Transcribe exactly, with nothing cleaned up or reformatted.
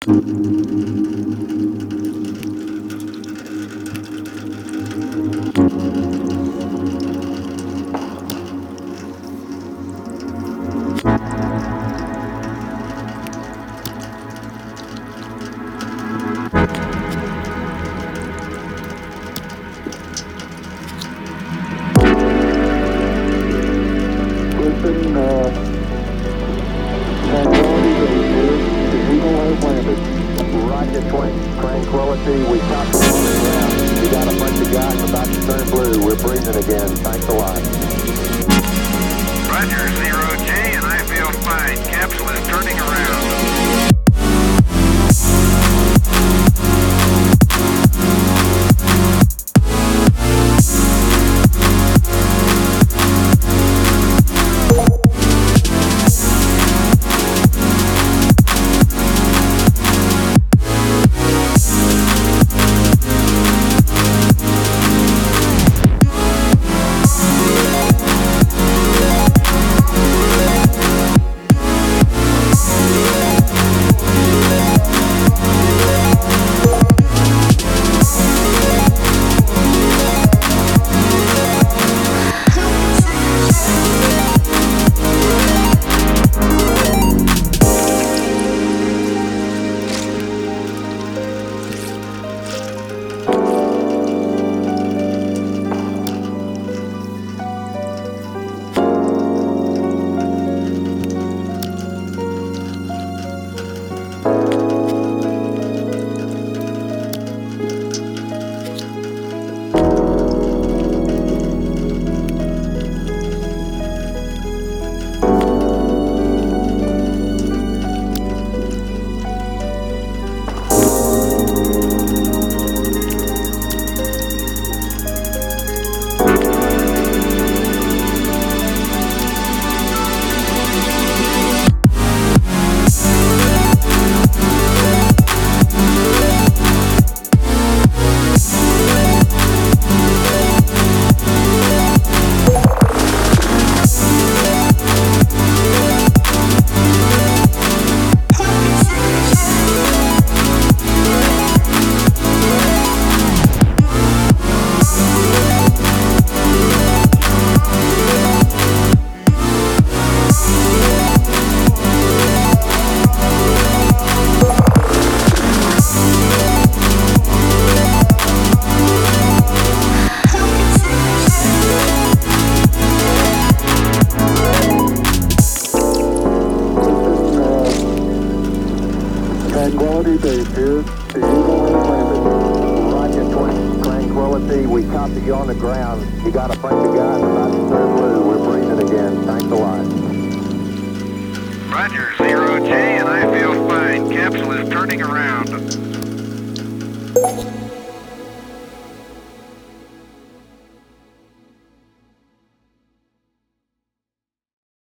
Listen, uh, Tranquility Base here. The Eagle has landed. Roger, Twin. Tranquility, we copied you on the ground. We got a bunch of guys about to turn blue. We're breathing again. Thanks a lot. Roger, zero J, and I feel fine. Capsule is turning around. Tranquility Base here. The Eagle has landed. Roger, Twin. Tranquility, we copied you on the ground. You got a bunch of guys about to turn blue. We're breathing again. Thanks a lot. Roger, zero J, and I feel fine. Capsule is turning around.